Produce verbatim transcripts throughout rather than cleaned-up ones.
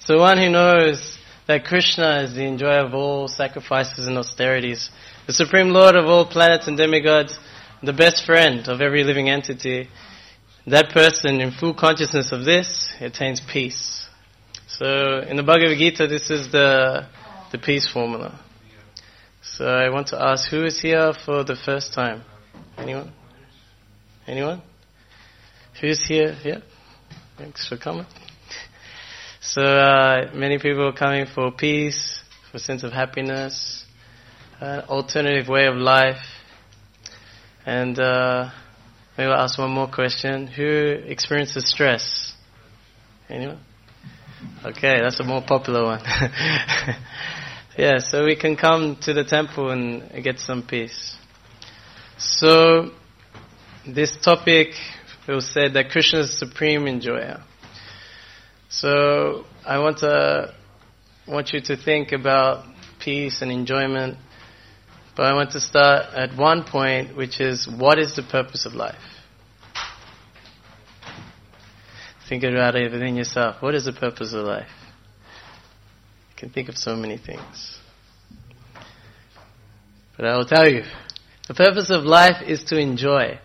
So one who knows that Krishna is the enjoyer of all sacrifices and austerities, the Supreme Lord of all planets and demigods, the best friend of every living entity, that person in full consciousness of this attains peace. So in the Bhagavad Gita, this is the the peace formula. So I want to ask, who is here for the first time? Anyone? Anyone? Who's here? Yeah. Thanks for coming. So uh, many people are coming for peace, for a sense of happiness, an alternative way of life. And uh, maybe I'll ask one more question. Who experiences stress? Anyone? Okay, that's a more popular one. Yeah, so we can come to the temple and get some peace. So this topic will say that Krishna is supreme enjoyer. So I want to want you to think about peace and enjoyment, but I want to start at one point, which is, what is the purpose of life? Think about it within yourself. What is the purpose of life? You can think of so many things. But I will tell you, the purpose of life is to enjoy.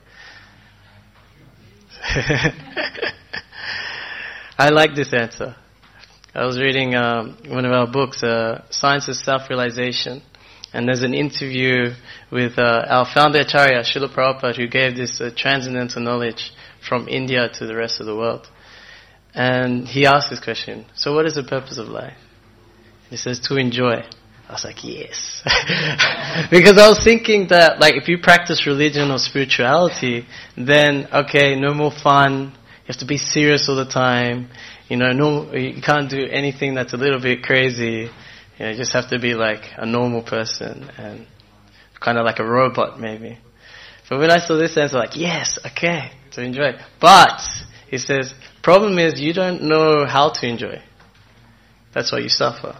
I like this answer. I was reading um, one of our books, uh, Science of Self-Realization, and there's an interview with uh, our founder Acharya, Srila Prabhupada, who gave this uh, transcendental knowledge from India to the rest of the world. And he asked this question, so what is the purpose of life? He says, to enjoy. I was like, yes. Because I was thinking that, like, if you practice religion or spirituality, then, okay, no more fun. You have to be serious all the time. You know, no, you can't do anything that's a little bit crazy. You know, you just have to be like a normal person and kind of like a robot, maybe. But when I saw this, I was like, yes, okay, to enjoy. But, he says, problem is you don't know how to enjoy. That's why you suffer.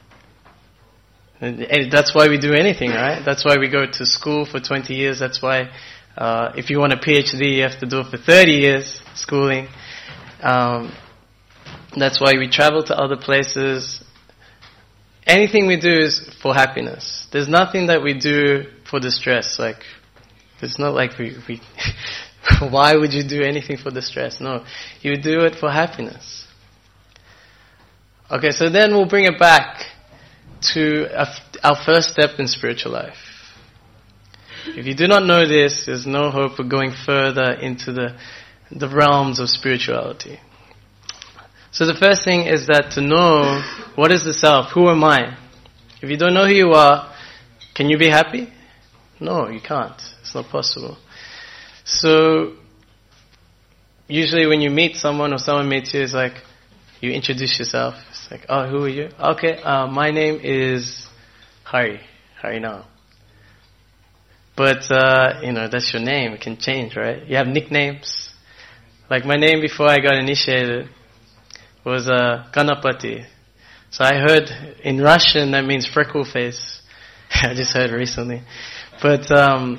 And that's why we do anything, right? That's why we go to school for twenty years. That's why uh, if you want a PhD, you have to do it for thirty years, schooling. Um, that's why we travel to other places. Anything we do is for happiness. There's nothing that we do for distress. Like, it's not like we... we why would you do anything for distress? No, you do it for happiness. Okay, so then we'll bring it back to our first step in spiritual life. If you do not know this, there's no hope of going further into the the realms of spirituality. So the first thing is that to know what is the self, who am I? If you don't know who you are, can you be happy? No, you can't. It's not possible. So usually when you meet someone or someone meets you, it's like you introduce yourself. It's like, oh, who are you? Okay, uh, my name is Hari, Hari now. But, uh, you know, that's your name. It can change, right? You have nicknames. Like my name before I got initiated was uh, Ganapati. So I heard in Russian that means freckle face. I just heard recently. But um,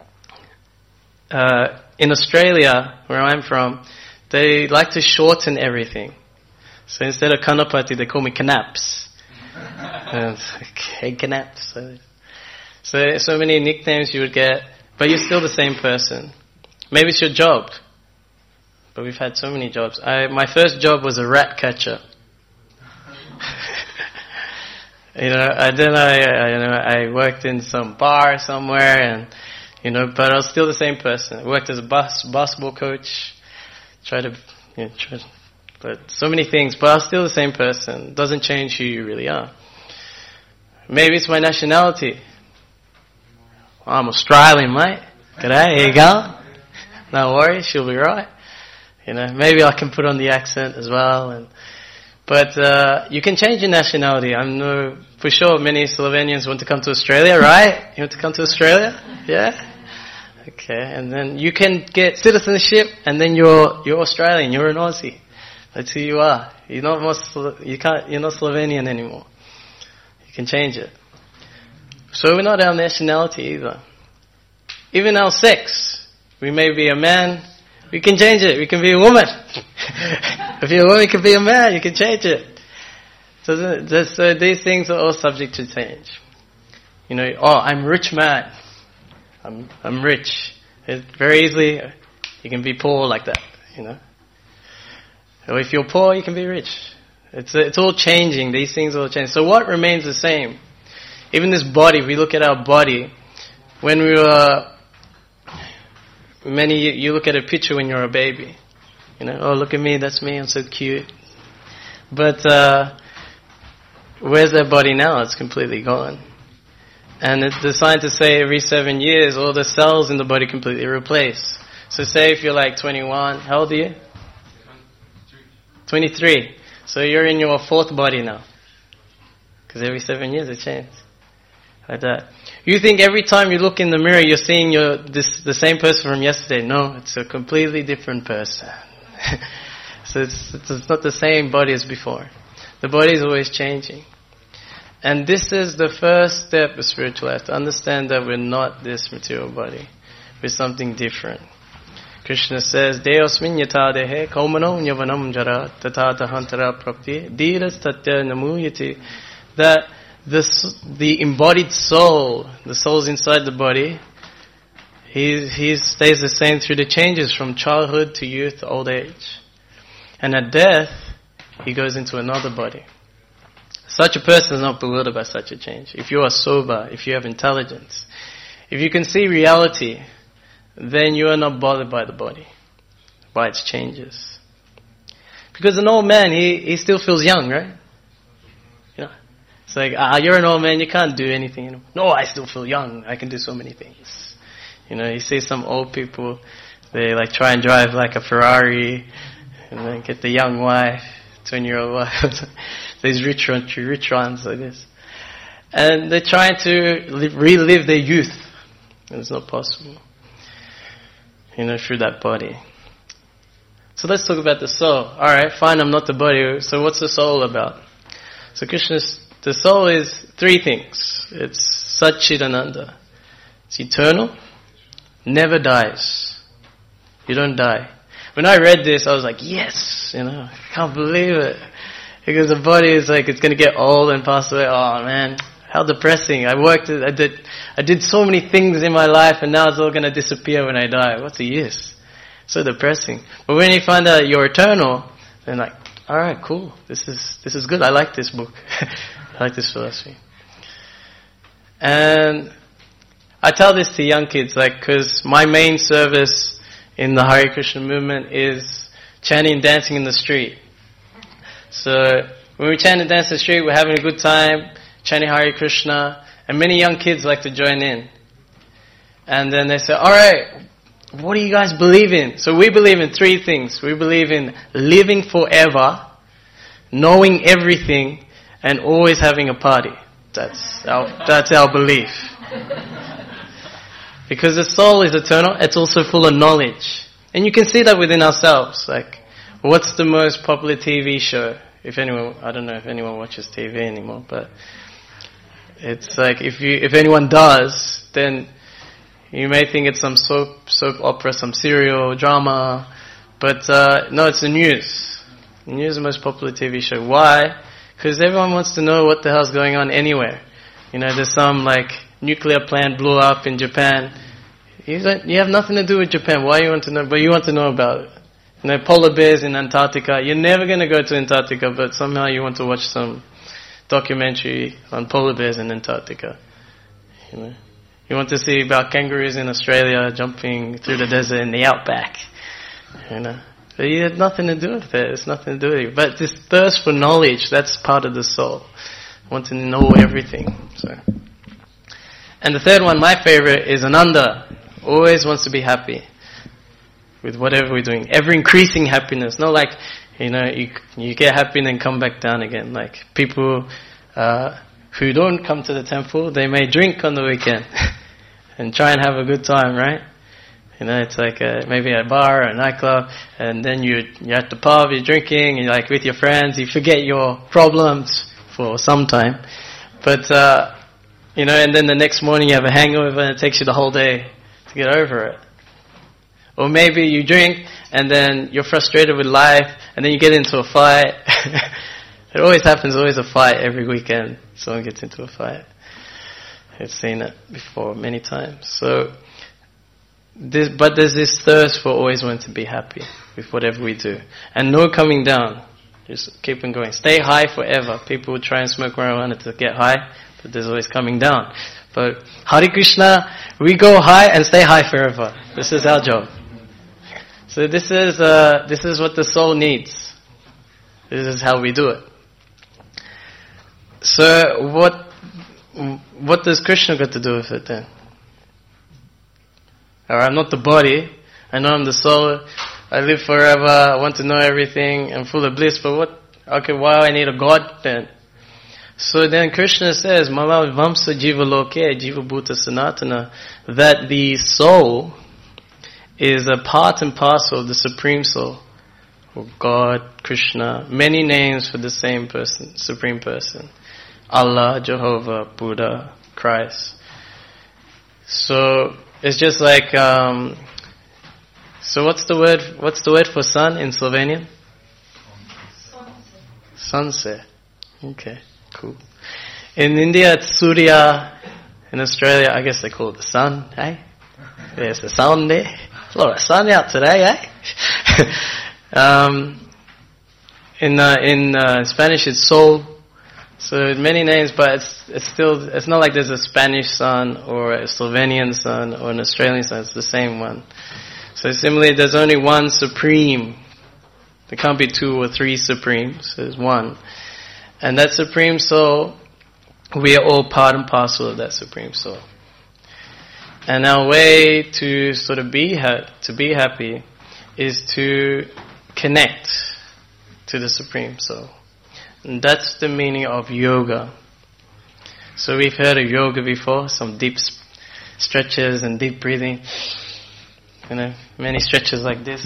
uh, in Australia, where I'm from, they like to shorten everything. So instead of Kanapati, they call me Knaps. And, hey, Knaps. So, so many nicknames you would get, but you're still the same person. Maybe it's your job, but we've had so many jobs. I, my first job was a rat catcher. you know, and then I, I, you know, I worked in some bar somewhere, and you know, but I was still the same person. I worked as a bus basketball coach. Tried to, you know, try, but so many things. But I was still the same person. Doesn't change who you really are. Maybe it's my nationality. I'm Australian, mate. G'day, here you go. No worries, she'll be right. You know, maybe I can put on the accent as well. And but uh, you can change your nationality. I know for sure many Slovenians want to come to Australia, right? You want to come to Australia? Yeah. Okay, and then you can get citizenship, and then you're you're Australian. You're an Aussie. That's who you are. You're not more, you can't. You're not Slovenian anymore. You can change it. So we're not our nationality either. Even our sex. We may be a man. We can change it. We can be a woman. If you're a woman, you can be a man. You can change it. So, the, so these things are all subject to change. You know, oh, I'm rich man. I'm I'm rich. It, very easily, you can be poor like that. You know. Or if you're poor, you can be rich. It's it's all changing. These things all change. So what remains the same? Even this body. If we look at our body, when we were many, you look at a picture when you're a baby. You know, oh, look at me, that's me, I'm so cute. But uh, where's that body now? It's completely gone. And it, the scientists say every seven years, all the cells in the body completely replace. So say if you're like twenty-one, how old are you? twenty-three. So you're in your fourth body now. Because every seven years it changes. Like that. You think every time you look in the mirror, you're seeing your this the same person from yesterday. No, it's a completely different person. So it's, it's not the same body as before. The body is always changing. And this is the first step of spiritual life, to understand that we're not this material body. We're something different. Krishna says, Deosmin yata dehe kaumano nyavanam jara tatata hantara prapti dhiras tatya namuyati. That this, the embodied soul, the soul's inside the body, he, he stays the same through the changes from childhood to youth to old age. And at death, he goes into another body. Such a person is not bewildered by such a change. If you are sober, if you have intelligence, if you can see reality, then you are not bothered by the body, by its changes. Because an old man, he, he still feels young, right? You know, it's like, ah, you're an old man, you can't do anything anymore. No, I still feel young, I can do so many things. You know, you see some old people, they like try and drive like a Ferrari, and then get the young wife, twenty-year-old wife, these rich ones, rich ones like this. And they're trying to live, relive their youth. And it's not possible. You know, through that body. So let's talk about the soul. Alright, fine, I'm not the body. So what's the soul about? So Krishna's, the soul is three things. It's Satchidananda. It's eternal. Never dies. You don't die. When I read this, I was like, yes, you know, I can't believe it. Because the body is like, it's going to get old and pass away. Oh man, how depressing. I worked, I did, I did so many things in my life and now it's all going to disappear when I die. What's the use? So depressing. But when you find out you're eternal, then like, alright, cool. This is, this is good. I like this book. I like this philosophy. And I tell this to young kids, like, cause my main service in the Hare Krishna movement is chanting and dancing in the street. So when we chant and dance in the street, we're having a good time, chanting Hare Krishna, and many young kids like to join in. And then they say, alright, what do you guys believe in? So we believe in three things. We believe in living forever, knowing everything, and always having a party. That's our, that's our belief. Because the soul is eternal, it's also full of knowledge. And you can see that within ourselves. Like, what's the most popular T V show? If anyone, I don't know if anyone watches T V anymore, but it's like, if you, if anyone does, then you may think it's some soap, soap opera, some serial drama, but uh, no, it's the news. The news is the most popular T V show. Why? Because everyone wants to know what the hell's going on anywhere. You know, there's some like nuclear plant blew up in Japan. You don't, you have nothing to do with Japan. Why you want to know? But you want to know about it. You know, polar bears in Antarctica. You're never going to go to Antarctica, but somehow you want to watch some documentary on polar bears in Antarctica. You know, you want to see about kangaroos in Australia jumping through the desert in the outback. You know, but you have nothing to do with it. It's nothing to do with it. But this thirst for knowledge, that's part of the soul. I want to know everything. So. And the third one, my favorite, is Ananda. Always wants to be happy with whatever we're doing. Ever increasing happiness. Not like, you know, you you get happy and then come back down again. Like people uh, who don't come to the temple, they may drink on the weekend and try and have a good time, right? You know, it's like a, maybe a bar or a nightclub, and then you you're at the pub, you're drinking, and you're like with your friends, you forget your problems for some time. But uh, you know, and then the next morning you have a hangover and it takes you the whole day to get over it. Or maybe you drink and then you're frustrated with life and then you get into a fight It always happens, always a fight every weekend. Someone gets into a fight. I've seen it before many times. So, this, but there's this thirst for always wanting to be happy with whatever we do. And no coming down. Just keep on going. Stay high forever. People will try and smoke marijuana to get high, but there's always coming down. But Hare Krishna, we go high and stay high forever. This is our job. So this is uh, this is what the soul needs. This is how we do it. So what what does Krishna got to do with it then? Alright, I'm not the body. I know I'm the soul. I live forever. I want to know everything. I'm full of bliss. But what? Okay, why do I need a God then? So then Krishna says, Mala Vamsa Jiva Loke Jiva Bhuta Sanatana, that the soul is a part and parcel of the Supreme Soul, or God, Krishna, many names for the same person, Supreme Person. Allah, Jehovah, Buddha, Christ. So it's just like, um, so what's the word? What's the word for sun in Slovenian? Sunset. Okay, cool. In India, it's Surya. In Australia, I guess they call it the sun. Eh? There's the sun there. There's a lot of sun out today, eh? um, in uh, in uh, Spanish, it's sol. So many names, but it's it's still it's not like there's a Spanish sun or a Slovenian sun or an Australian sun. It's the same one. So similarly, there's only one supreme. There can't be two or three supremes. There's one, and that Supreme Soul, we are all part and parcel of that Supreme Soul. And our way to sort of be ha- to be happy is to connect to the Supreme Soul. And that's the meaning of yoga. So we've heard of yoga before, some deep sp- stretches and deep breathing. You know, many stretches like this.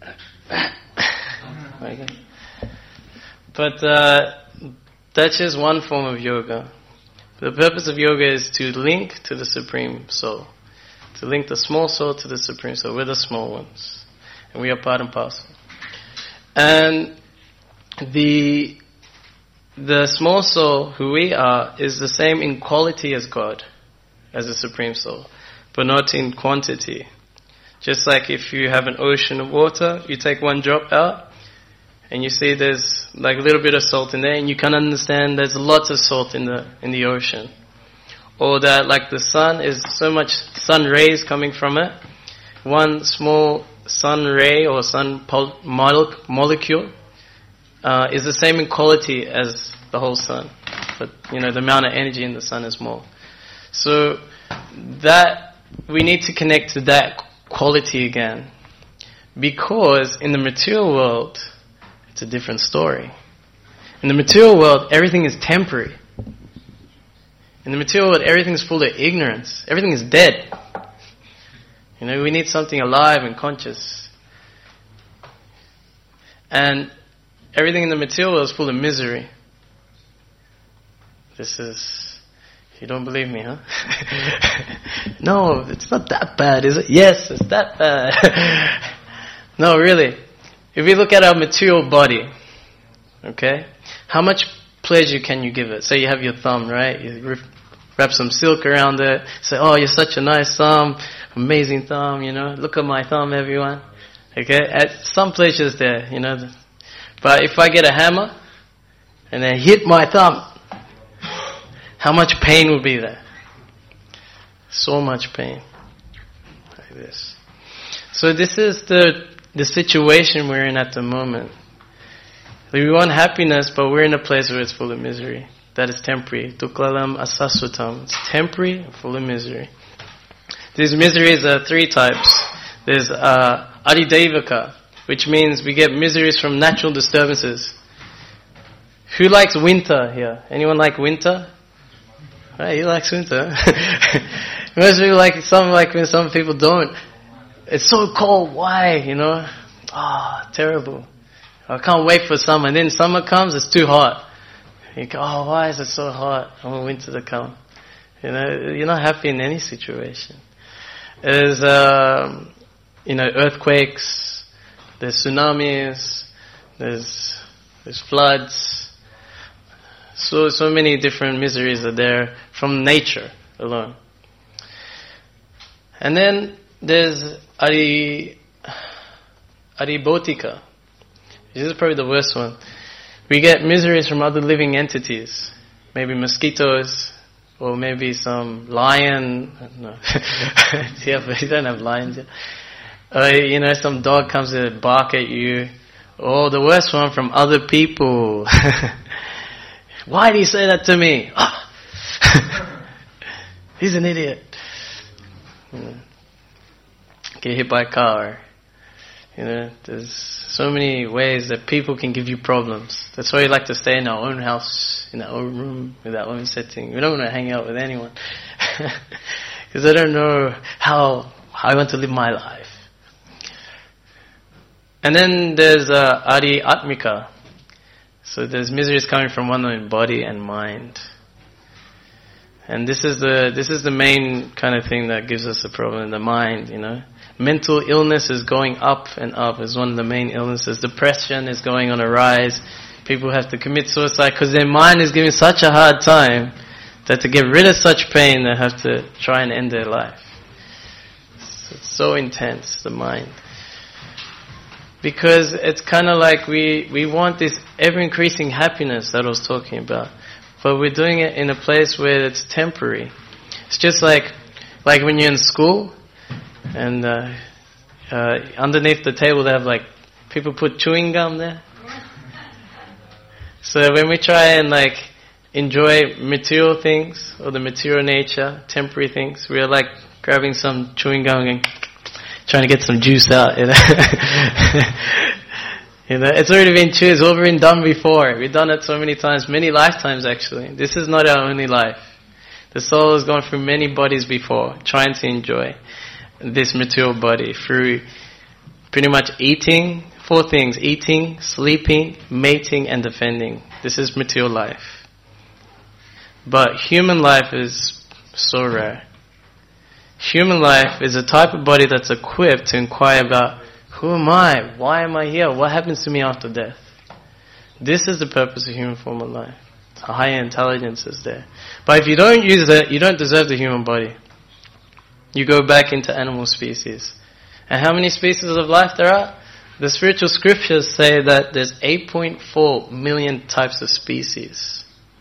But uh, that's just one form of yoga. The purpose of yoga is to link to the Supreme Soul. To link the small soul to the Supreme Soul. We're the small ones. And we are part and parcel. And the the small soul, who we are, is the same in quality as God, as the Supreme Soul, but not in quantity. Just like if you have an ocean of water, you take one drop out, and you see there's like a little bit of salt in there, and you can understand there's lots of salt in the in the ocean. Or that like the sun is so much sun rays coming from it. One small sun ray or sun pol- mole- molecule uh, is the same in quality as the whole sun. But, you know, the amount of energy in the sun is more. So that, we need to connect to that quality again. Because in the material world, it's a different story. In the material world, everything is temporary. In the material world, everything's full of ignorance. Everything is dead. You know, we need something alive and conscious. And everything in the material world is full of misery. This is... You don't believe me, huh? No, it's not that bad, is it? Yes, it's that bad. No, really. If you look at our material body, okay, how much pleasure can you give it? Say you have your thumb, right? You wrap some silk around it. Say, oh, you're such a nice thumb, amazing thumb, you know. Look at my thumb, everyone. Okay, at some pleasure's there, you know. But if I get a hammer and then hit my thumb, how much pain will be there? So much pain. Like this. So this is the the situation we're in at the moment. We want happiness, but we're in a place where it's full of misery. That is temporary. Duklalam asasutam. It's temporary and full of misery. These miseries are three types. There's uh, adidevaka, which means we get miseries from natural disturbances. Who likes winter here? Anyone like winter? Right, he likes winter. Most people like some like when some people don't. It's so cold. Why? You know? Ah, oh, terrible. I can't wait for summer. And then summer comes, it's too hot. You go, oh, why is it so hot? I want winter to come. You know, you're not happy in any situation. There's, um, you know, earthquakes. There's tsunamis. There's there's floods. So, so many different miseries are there from nature alone. And then there's Ari, Aribhotika. This is probably the worst one. We get miseries from other living entities. Maybe mosquitoes, or maybe some lion. No. Yeah, but you don't have lions yet. Uh, you know, some dog comes to bark at you. Or the worst one from other people. Why did he say that to me? Oh. He's an idiot. You know, get hit by a car. You know, there's so many ways that people can give you problems. That's why we like to stay in our own house, in our own room, with our own setting. We don't want to hang out with anyone. Because I don't know how, how I want to live my life. And then there's uh, Adi Atmika. So there's miseries coming from one in body and mind. And this is the this is the main kind of thing that gives us a problem in the mind, you know. Mental illness is going up and up is one of the main illnesses. Depression is going on a rise. People have to commit suicide because their mind is giving such a hard time that to get rid of such pain they have to try and end their life. It's so intense, the mind. Because it's kind of like we, we want this ever-increasing happiness that I was talking about. But we're doing it in a place where it's temporary. It's just like like when you're in school and uh, uh, underneath the table they have like, people put chewing gum there. So when we try and like enjoy material things or the material nature, temporary things, we're like grabbing some chewing gum and trying to get some juice out, you know. You know, it's already been chewed, it's all been done before. We've done it so many times, many lifetimes actually. This is not our only life. The soul has gone through many bodies before, trying to enjoy this material body through pretty much eating, four things: eating, sleeping, mating, and defending. This is material life. But human life is so rare. Human life is a type of body that's equipped to inquire about, who am I? Why am I here? What happens to me after death? This is the purpose of human form of life. A higher intelligence is there. But if you don't use it, you don't deserve the human body. You go back into animal species. And how many species of life there are? The spiritual scriptures say that there's eight point four million types of species.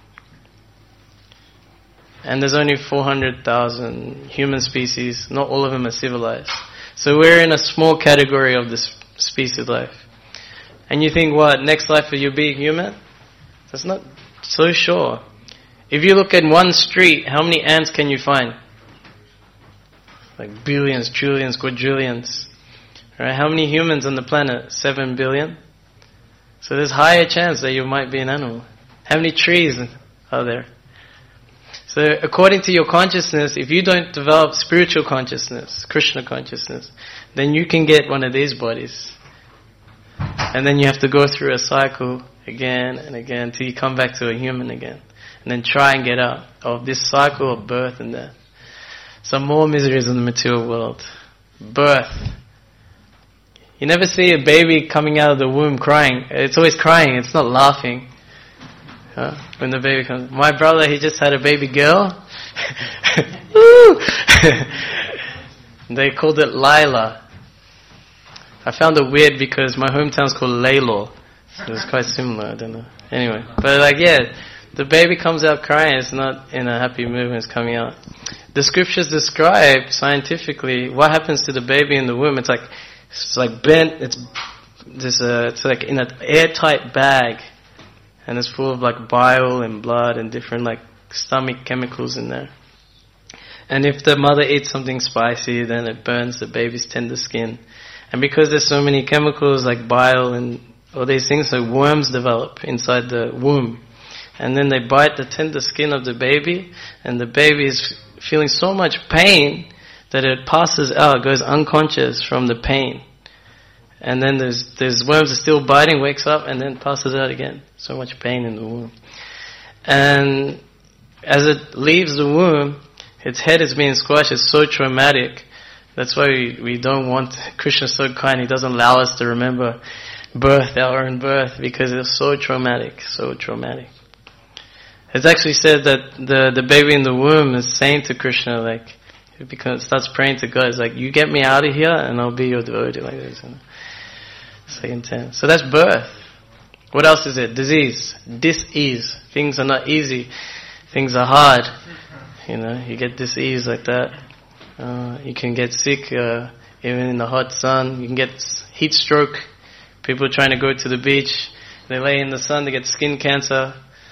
And there's only four hundred thousand human species. Not all of them are civilized. So we're in a small category of this species life. And you think, what, next life will you be human? That's not so sure. If you look at one street, how many ants can you find? Like billions, trillions, quadrillions. Right? How many humans on the planet? Seven billion? So there's higher chance that you might be an animal. How many trees are there? So according to your consciousness, if you don't develop spiritual consciousness, Krishna consciousness, then you can get one of these bodies. And then you have to go through a cycle again and again till you come back to a human again. And then try and get out of this cycle of birth and death. Some more miseries in the material world. Birth. You never see a baby coming out of the womb crying. It's always crying, it's not laughing. Huh? When the baby comes. My brother, he just had a baby girl. They called it Lila. I found it weird because my hometown's called Laylaw. So it's quite similar, I don't know. Anyway, but like, yeah, the baby comes out crying. It's not in a happy mood when it's coming out. The scriptures describe scientifically what happens to the baby in the womb. It's like, it's like bent, it's, there's a, it's like in an airtight bag. And it's full of like bile and blood and different like stomach chemicals in there. And if the mother eats something spicy, then it burns the baby's tender skin. And because there's so many chemicals like bile and all these things, so worms develop inside the womb. And then they bite the tender skin of the baby, and the baby is feeling so much pain that it passes out, goes unconscious from the pain. And then there's there's worms are still biting, wakes up, and then passes out again. So much pain in the womb. And as it leaves the womb, its head is being squashed. It's so traumatic. That's why we, we don't want, Krishna's so kind, he doesn't allow us to remember birth, our own birth, because it's so traumatic, so traumatic. It's actually said that the, the baby in the womb is saying to Krishna, like, it becomes, starts praying to God. It's like, you get me out of here and I'll be your devotee, like this. You know? It's like intense. So that's birth. What else is it? Disease. Dis-ease. Things are not easy. Things are hard. You know, you get dis-ease like that. Uh, you can get sick uh, even in the hot sun. You can get heat stroke. People trying to go to the beach, they lay in the sun, they get skin cancer.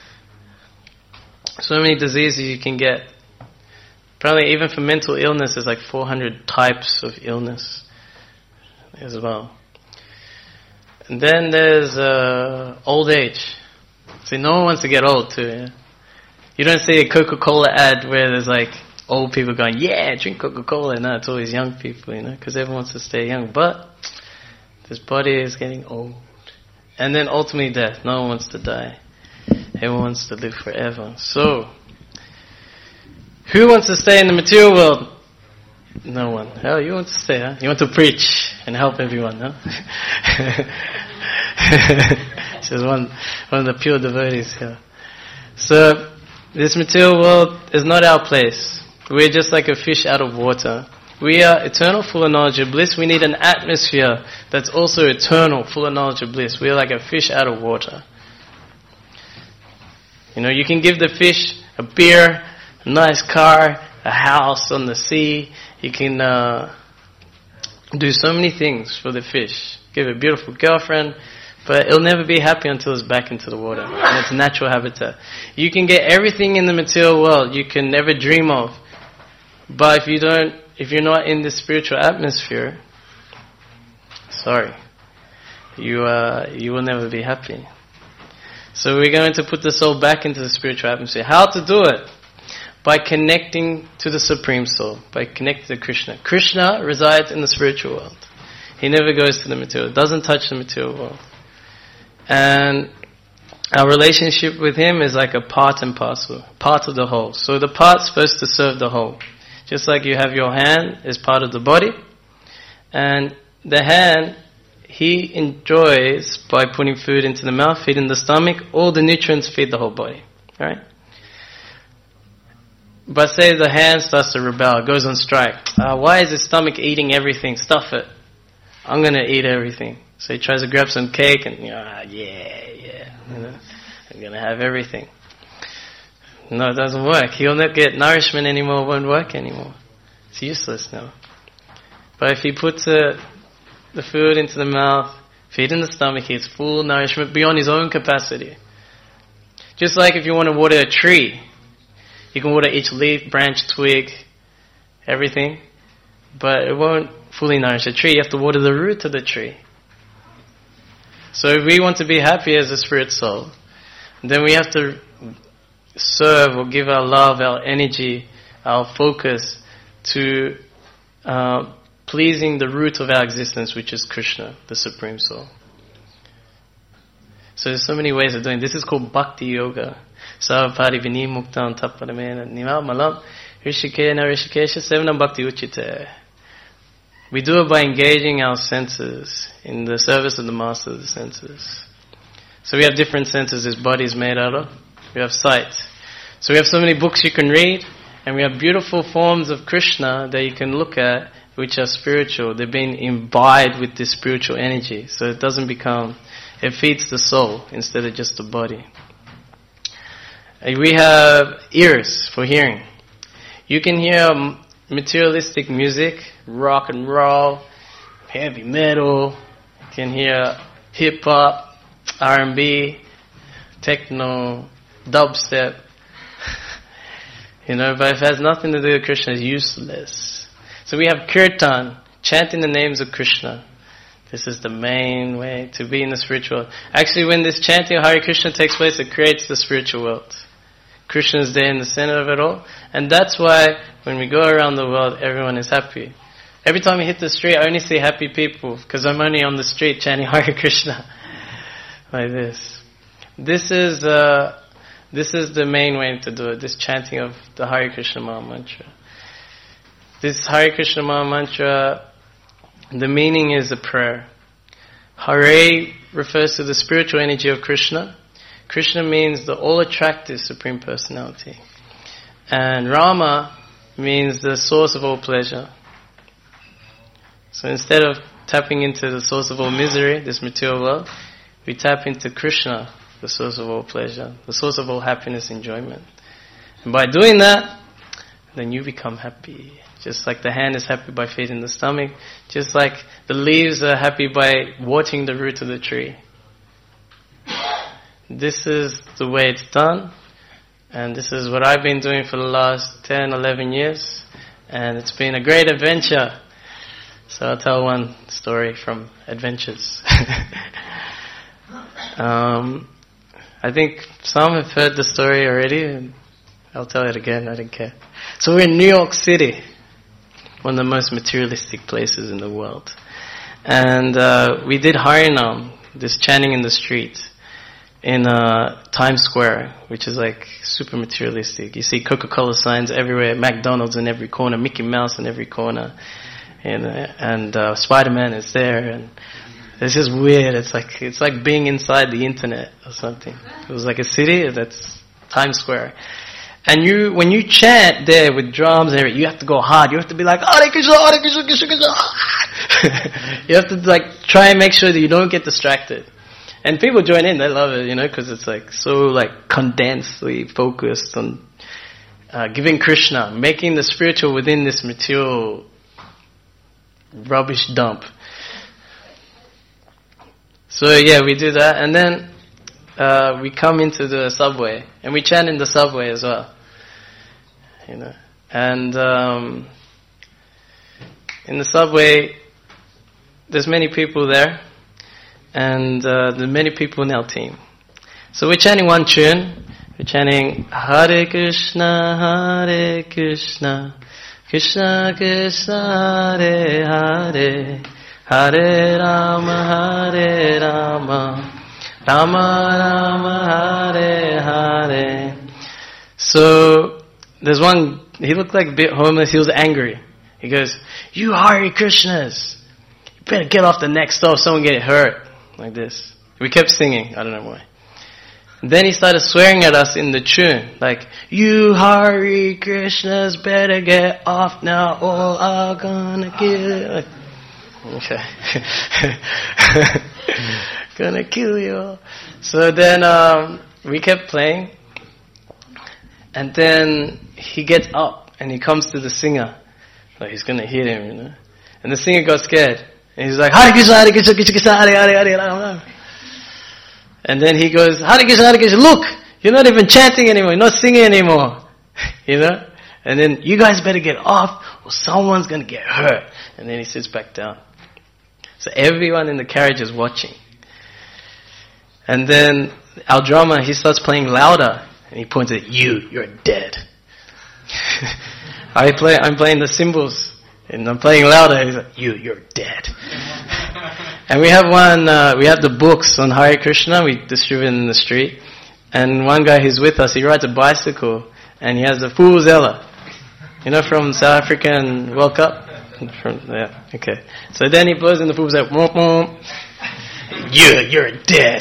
So many diseases you can get. Probably even for mental illness, there's like four hundred types of illness as well. And then there's uh, old age. See, no one wants to get old too. Yeah? You don't see a Coca-Cola ad where there's like old people going, yeah, drink Coca-Cola. No, it's always young people, you know, because everyone wants to stay young. But this body is getting old. And then ultimately death. No one wants to die. Everyone wants to live forever. So, who wants to stay in the material world? No one. Hell, you want to stay, huh? You want to preach and help everyone, huh? This is one, one of the pure devotees here. So, this material world is not our place. We're just like a fish out of water. We are eternal, full of knowledge of bliss. We need an atmosphere that's also eternal, full of knowledge of bliss. We're like a fish out of water. You know, you can give the fish a beer, a nice car, a house on the sea. You can uh, do so many things for the fish. Give it a beautiful girlfriend, but it'll never be happy until it's back into the water in its natural habitat. You can get everything in the material world you can never dream of, but if you don't, if you're not in the spiritual atmosphere, sorry, you uh, you will never be happy. So we're going to put the soul back into the spiritual atmosphere. How to do it? By connecting to the Supreme Soul, by connecting to Krishna. Krishna resides in the spiritual world. He never goes to the material, doesn't touch the material world. And our relationship with Him is like a part and parcel, part of the whole. So the part's supposed to serve the whole. Just like you have your hand is part of the body, and the hand, He enjoys by putting food into the mouth, feeding the stomach, all the nutrients feed the whole body. Right? But say the hand starts to rebel, goes on strike. Uh, why is the stomach eating everything? Stuff it. I'm going to eat everything. So he tries to grab some cake and, ah, yeah, yeah, you know, I'm going to have everything. No, it doesn't work. He'll not get nourishment anymore, it won't work anymore. It's useless now. But if he puts uh, the food into the mouth, feed in the stomach, he gets full nourishment beyond his own capacity. Just like if you want to water a tree, you can water each leaf, branch, twig, everything, but it won't fully nourish the tree. You have to water the root of the tree. So if we want to be happy as a spirit soul, then we have to serve or give our love, our energy, our focus to uh, pleasing the root of our existence, which is Krishna, the Supreme Soul. So there's so many ways of doing it. This is called Bhakti Yoga. Savapari vinimuktam tapparamena nimamalam rishikena rishikesha sevanam bhakti uchite. We do it by engaging our senses in the service of the master of the senses. So we have different senses this body is made out of. We have sight. So we have so many books you can read, and we have beautiful forms of Krishna that you can look at, which are spiritual. They've been imbibed with this spiritual energy. So it doesn't become, it feeds the soul instead of just the body. We have ears for hearing. You can hear materialistic music, rock and roll, heavy metal. You can hear hip hop, R and B, techno, dubstep. You know, but if it has nothing to do with Krishna, it's useless. So we have kirtan, chanting the names of Krishna. This is the main way to be in the spiritual world. Actually, when this chanting of Hare Krishna takes place, it creates the spiritual world. Krishna is there in the center of it all. And that's why when we go around the world, everyone is happy. Every time I hit the street, I only see happy people because I'm only on the street chanting Hare Krishna. Like this. This is uh, this is the main way to do it, this chanting of the Hare Krishna Maha Mantra. This Hare Krishna Maha Mantra, the meaning is a prayer. Hare refers to the spiritual energy of Krishna. Krishna means the all-attractive Supreme Personality. And Rama means the source of all pleasure. So instead of tapping into the source of all misery, this material world, we tap into Krishna, the source of all pleasure, the source of all happiness, enjoyment. And by doing that, then you become happy. Just like the hand is happy by feeding the stomach, just like the leaves are happy by watering the root of the tree. This is the way it's done, and this is what I've been doing for the last ten, eleven years, and it's been a great adventure. So I'll tell one story from adventures. um, I think some have heard the story already, and I'll tell it again, I don't care. So we're in New York City, one of the most materialistic places in the world. And uh, we did Harinam, this chanting in the street, in uh, Times Square, which is like super materialistic. You see Coca-Cola signs everywhere, McDonald's in every corner, Mickey Mouse in every corner, and, uh, and uh, Spider-Man is there, and it's just weird. It's like it's like being inside the internet or something. It was like a city that's Times Square. And you, when you chant there with drums and everything, you have to go hard. You have to be like, Hare Krishna, Hare Krishna, Krishna Krishna. You have to like try and make sure that you don't get distracted. And people join in, they love it, you know, because it's like so like condensedly focused on uh, giving Krishna, making the spiritual within this material rubbish dump. So yeah, we do that, and then uh, we come into the subway, and we chant in the subway as well, you know. And um, in the subway, there's many people there. And uh, there are many people in our team. So we're chanting one tune. We're chanting Hare Krishna, Hare Krishna, Krishna Krishna, Hare Hare, Hare Rama, Hare Rama, Rama Rama, Hare Hare. So there's one, he looked like a bit homeless, he was angry. He goes, "You Hare Krishnas, you better get off the next stop, someone get hurt." Like this. We kept singing, I don't know why. And then he started swearing at us in the tune, like, "You Hare Krishnas better get off now, all are gonna kill." Like, okay. Gonna kill you all. So then um, we kept playing, and then he gets up and he comes to the singer, like he's gonna hit him, you know. And the singer got scared. And he's like, "Hare Krishna, Hare Krishna, Krishna Krishna, Hare Hare, Hare Rama." And then he goes, "Hare Krishna, Hare Krishna, look, you're not even chanting anymore, you're not singing anymore." You know? And then, "You guys better get off or someone's going to get hurt." And then he sits back down. So everyone in the carriage is watching. And then our drummer, he starts playing louder. And he points at you, "You're dead." I play, I'm playing the cymbals. And I'm playing louder. He's like, "You, you're dead." And we have one, uh, we have the books on Hare Krishna, we distribute in the street. And one guy who's with us, he rides a bicycle, and he has the Vuvuzela. You know, from South African World Cup? From, yeah, okay. So then he blows in the Vuvuzela, "Moom, moom. You, you're dead."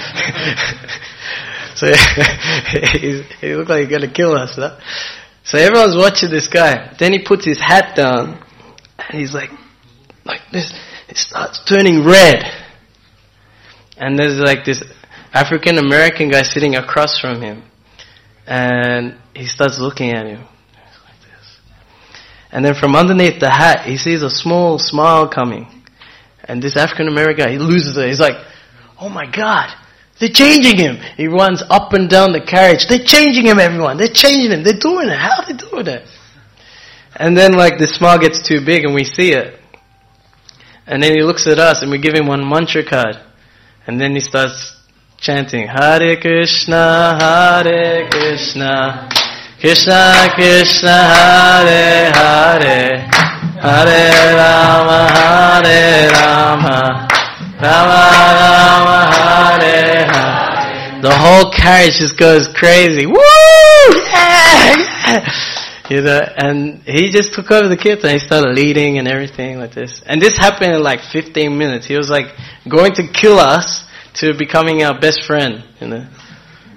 So he, he looked like he's going to kill us, huh? So everyone's watching this guy. Then he puts his hat down, and he's like, like this, it starts turning red. And there's like this African American guy sitting across from him. And he starts looking at him. Like this. And then from underneath the hat, he sees a small smile coming. And this African American guy, he loses it. He's like, "Oh my God, they're changing him." He runs up and down the carriage. "They're changing him, everyone. They're changing him. They're doing it. How are they doing it?" And then like the smile gets too big and we see it. And then he looks at us and we give him one mantra card. And then he starts chanting, "Hare Krishna, Hare Krishna, Krishna Krishna, Hare Hare, Hare Rama, Hare Rama, Rama Rama, Hare Hare." The whole carriage just goes crazy. Woo! Yeah! Yeah! You know, and he just took over the kirtan. He started leading and everything like this. And this happened in like fifteen minutes. He was like going to kill us to becoming our best friend, you know.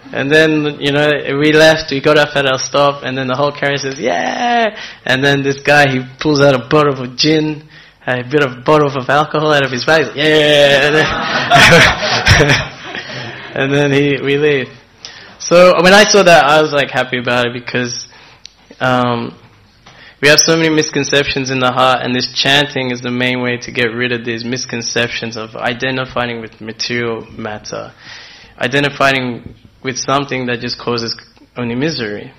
And then, you know, we left, we got off at our stop, and then the whole carriage says, yeah! And then this guy, he pulls out a bottle of gin, a bit of bottle of alcohol out of his bag, yeah! And then he, we leave. So when I saw that, I was like happy about it, because um, we have so many misconceptions in the heart, and this chanting is the main way to get rid of these misconceptions of identifying with material matter, identifying with something that just causes only misery.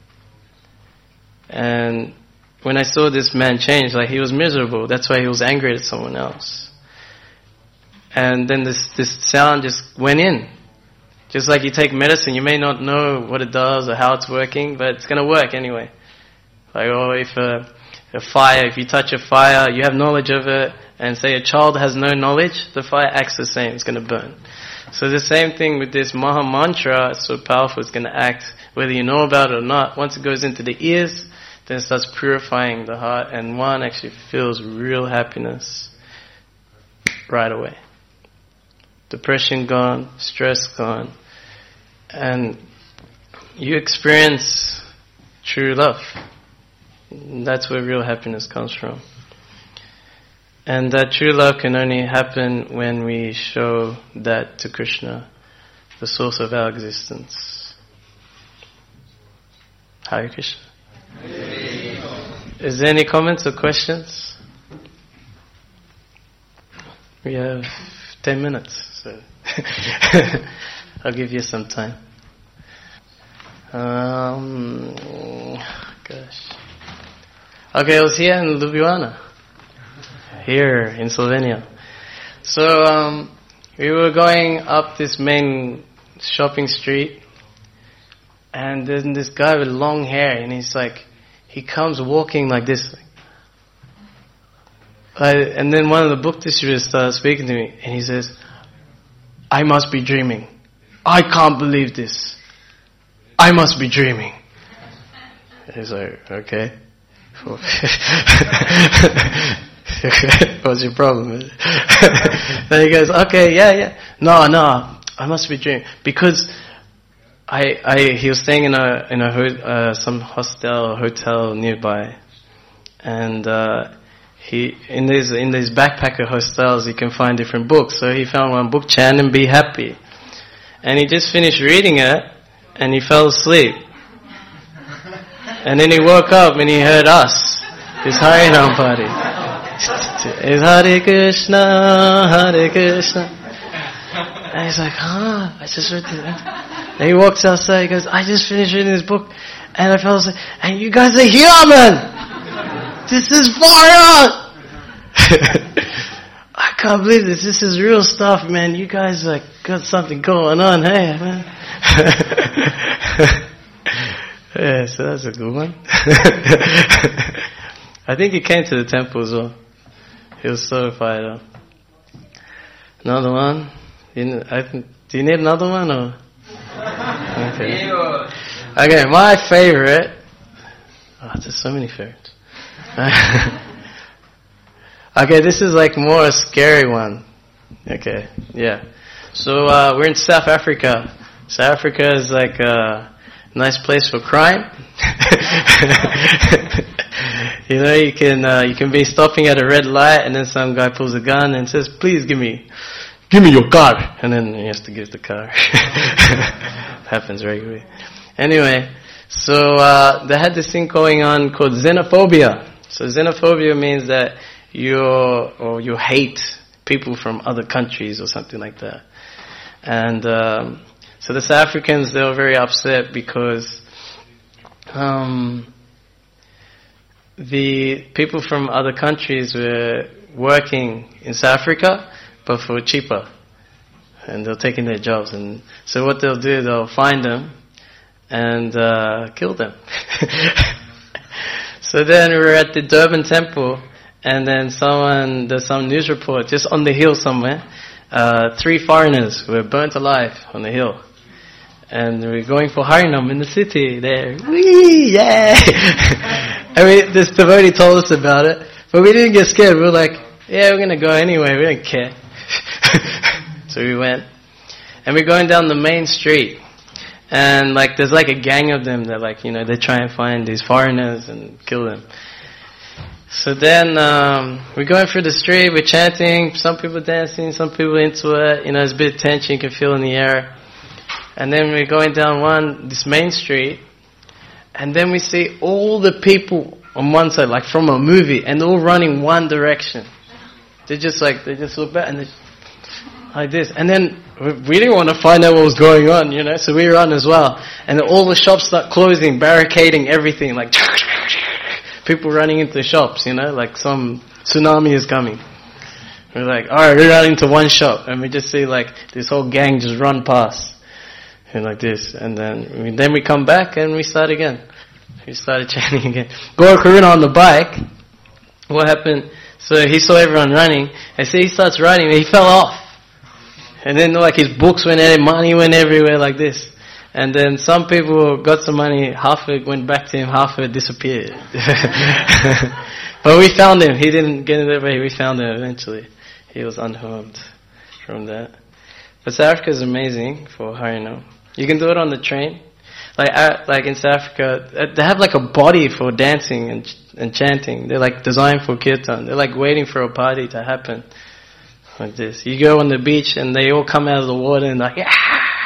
And when I saw this man change, like he was miserable, that's why he was angry at someone else. And then this this sound just went in. Just like you take medicine, you may not know what it does or how it's working, but it's going to work anyway. Like, oh, if a, a fire, if you touch a fire, you have knowledge of it, and say a child has no knowledge, the fire acts the same, it's going to burn. So the same thing with this Maha Mantra, it's so powerful, it's going to act whether you know about it or not. Once it goes into the ears, then it starts purifying the heart, and one actually feels real happiness right away. Depression gone, stress gone, and you experience true love. That's where real happiness comes from. And that true love can only happen when we show that to Krishna, the source of our existence. Hare Krishna. Is there any comments or questions? We have ten minutes, so I'll give you some time. Um, gosh. Okay, I was here in Ljubljana. Here in Slovenia. So um, we were going up this main shopping street, and then this guy with long hair, and he's like, he comes walking like this. I, and then one of the book distributors started speaking to me, and he says, I must be dreaming. I can't believe this. I must be dreaming. He's like, okay. What's your problem? Then he goes, okay, yeah, yeah. No, no, I must be dreaming. Because I, I, he was staying in a, in a, uh, some hostel or hotel nearby. And, uh, he, in these, in these backpacker hostels, you can find different books. So he found one book, Chant and Be Happy. And he just finished reading it, and he fell asleep. And then he woke up and he heard us, his Harinam party. It's Hare Krishna, Hare Krishna. And he's like, huh? I just read this. And he walks outside, he goes, I just finished reading this book, and I fell asleep. And you guys are here, man! This is fire! I can't believe this. This is real stuff, man. You guys like got something going on, hey, man. Yeah, so that's a good one. I think he came to the temple as well. He was so fired up. Another one? You, I think, do you need another one or? Okay. Okay, my favorite. Oh, there's so many favorites. Okay, this is like more a scary one. Okay, yeah. So uh, we're in South Africa. South Africa is like a nice place for crime. You know, you can uh, you can be stopping at a red light, and then some guy pulls a gun and says, "Please give me, give me your car," and then he has to give the car. Happens regularly. Anyway, so uh, they had this thing going on called xenophobia. So xenophobia means that you or you hate people from other countries or something like that. And um, so the South Africans, they were very upset because um, the people from other countries were working in South Africa, but for cheaper. And they're taking their jobs. And so what they'll do, they'll find them and uh, kill them. So then we were at the Durban temple, and then someone, there's some news report just on the hill somewhere. Uh, three foreigners were burnt alive on the hill. And we're going for Harinam in the city there. Whee! Yeah! I mean, this devotee told us about it, but we didn't get scared. We were like, yeah, we're going to go anyway. We didn't care. So we went. And we're going down the main street. And like there's like a gang of them that like, you know, they try and find these foreigners and kill them. So then um, we're going through the street, we're chanting, some people dancing, some people into it, you know, there's a bit of tension you can feel in the air. And then we're going down one, this main street, and then we see all the people on one side, like from a movie, and they're all running one direction. They just like, they just look back and they like this. And then we didn't want to find out what was going on, you know, so we run as well. And then all the shops start closing, barricading everything, like people running into the shops, you know, like some tsunami is coming. We're like, alright, we're running to one shop, and we just see like this whole gang just run past. And like this, and then we, then we come back and we start again. We started chanting again. Gaura Karuna on the bike, what happened? So he saw everyone running, and so he starts running, and he fell off. And then like his books went in, money went everywhere like this. And then some people got some money, half of it went back to him, half of it disappeared. But we found him. He didn't get it away. We found him eventually. He was unharmed from that. But South Africa is amazing for Harino. You can do it on the train. Like I, like in South Africa, they have like a body for dancing and and chanting. They're like designed for kirtan. They're like waiting for a party to happen. Like this. You go on the beach and they all come out of the water and like, yeah.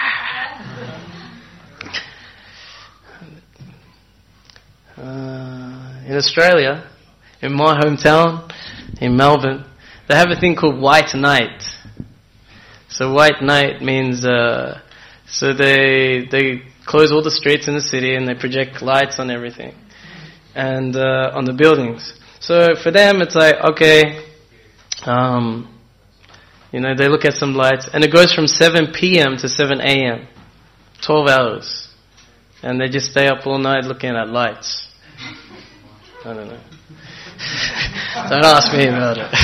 Uh, in Australia, in my hometown, in Melbourne, they have a thing called White Night. So White Night means, uh, so they they close all the streets in the city and they project lights on everything and uh, on the buildings. So for them, it's like, okay, um, you know, they look at some lights, and it goes from seven p.m. to seven a.m., twelve hours, and they just stay up all night looking at lights. I don't know. Don't ask me about it.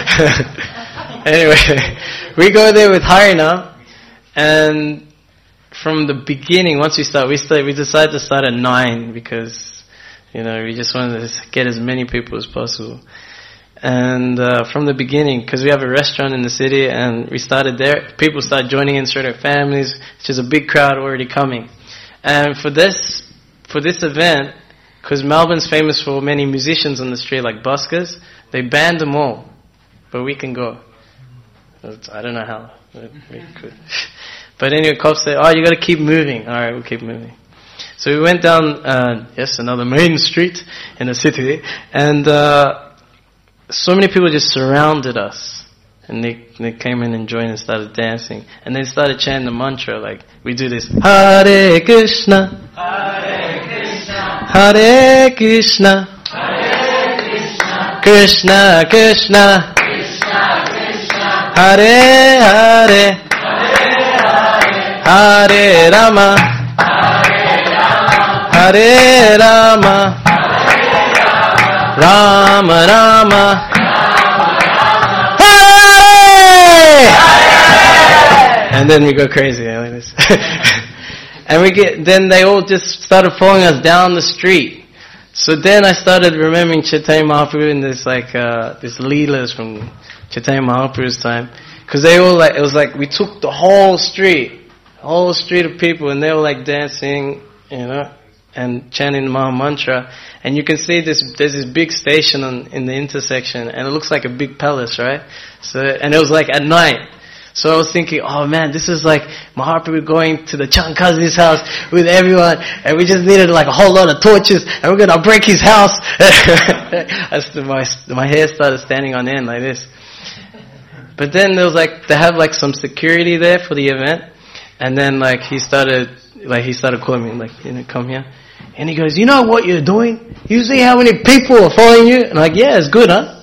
Anyway, we go there with Harina, and from the beginning, once we start, we start, we decided to start at nine because, you know, we just wanted to get as many people as possible. And uh, from the beginning, because we have a restaurant in the city, and we started there, people started joining in, started families. It's just a big crowd already coming. And for this, for this event, because Melbourne's famous for many musicians on the street, like buskers, they banned them all, but we can go. I don't know how, but we could. But anyway, cops said, oh, you got to keep moving. All right, we'll keep moving. So we went down, uh, yes, another main street in the city, and uh, so many people just surrounded us. And they they came in and joined and started dancing. And they started chanting the mantra, like, we do this, Hare Krishna, Hare Krishna, Hare Krishna, Hare Krishna, Krishna Krishna, Krishna Krishna, Hare Hare, Hare Rama, Hare Rama, Hare Rama, Rama Rama, Hare, and then we go crazy like this. And we get, then they all just started following us down the street. So then I started remembering Chaitanya Mahaprabhu and this like uh, this leelas from Chaitanya Mahaprabhu's time, because they all like, it was like we took the whole street. Whole street of people, and they were like dancing, you know, and chanting the Maha Mantra. And you can see this, there's this big station on, in the intersection, and it looks like a big palace, right? So, and it was like at night. So I was thinking, oh man, this is like Mahaprabhu going to the Chankazi's house with everyone, and we just needed like a whole lot of torches, and we're gonna break his house. my, my hair started standing on end like this. But then there was like, they have like some security there for the event. And then, like, he started, like, he started calling me, like, you know, come here. And he goes, you know what you're doing? You see how many people are following you? And I'm like, yeah, it's good, huh?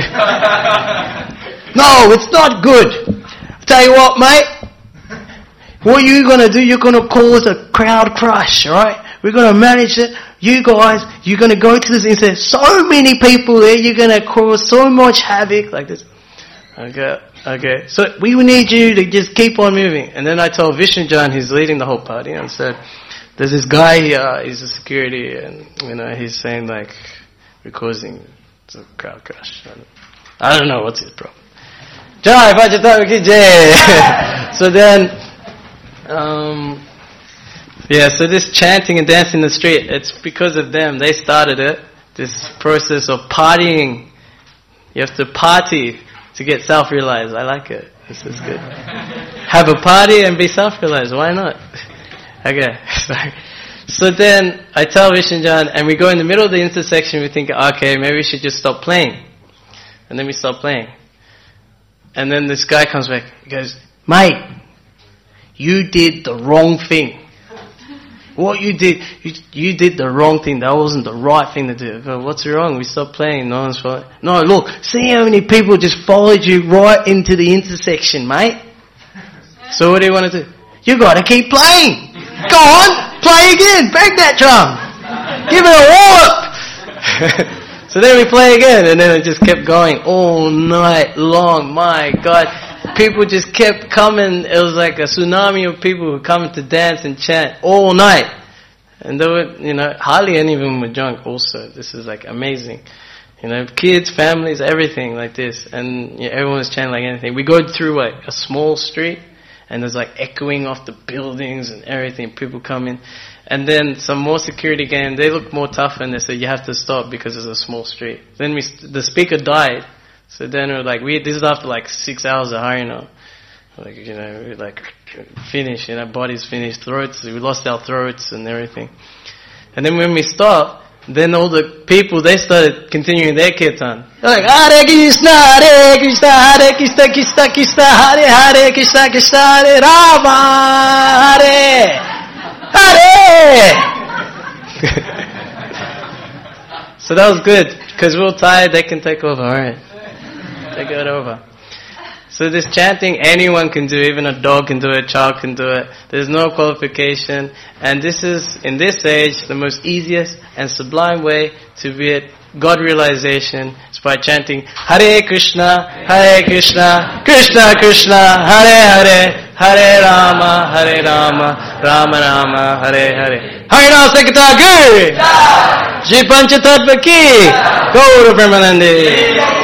No, it's not good. I tell you what, mate. What you're going to do, you're going to cause a crowd crush, alright? We're going to manage it. You guys, you're going to go to this and say, so many people there, you're going to cause so much havoc, like this. Okay. Okay, so we need you to just keep on moving. And then I told Vishnu John, he's leading the whole party, and said, there's this guy here, he's a security, and, you know, he's saying, like, we're causing a crowd crash. I don't know what's his problem. Jai Bhajatava ki jai. So then, um, Yeah, so this chanting and dancing in the street, it's because of them. They started it. This process of partying. You have to party to get self-realized. I like it. This is good. Have a party and be self-realized. Why not? Okay, sorry. So then I tell Vishnujana, and we go in the middle of the intersection, we think, okay, maybe we should just stop playing. And then we stop playing. And then this guy comes back. He goes, mate, you did the wrong thing. What you did, you, you did the wrong thing. That wasn't the right thing to do. I go, what's wrong? We stopped playing. No one's following. No, look, see how many people just followed you right into the intersection, mate? So what do you want to do? You got to keep playing. Go on, play again. Bang that drum. Give it a whoop. So then we play again, and then it just kept going all night long. My God. People just kept coming. It was like a tsunami of people who come to dance and chant all night. And there were, you know, hardly any of them were drunk also. This is like amazing. You know, kids, families, everything like this. And yeah, everyone was chanting like anything. We go through like a small street, and there's like echoing off the buildings and everything. People come in. And then some more security came. They look more tough, and they said, you have to stop because it's a small street. Then we, the speaker died. So then we were like, we, this is after like six hours of Harino. Like, you know, we like finished, and our bodies finished, throats, we lost our throats and everything. And then when we stopped, then all the people, they started continuing their kirtan. They're like, Hare Krishna, Hare Krishna, Hare Krishna, Krishna Krishna, Hare Hare, Krishna Krishna, Hare Rama, Hare, Hare. So that was good, because we're all tired, they can take over, alright. Take it over. So this chanting, anyone can do, even a dog can do it, a child can do it. There's no qualification. And this is, in this age, the most easiest and sublime way to be at God realization. It's by chanting Hare Krishna, Hare Krishna, Krishna Krishna, Hare Hare, Hare Rama, Hare Rama, Rama Rama, Hare Hare. Harinam Sankirtan Ki! Shri Panchatattva Ki! Gaura Brahmanande!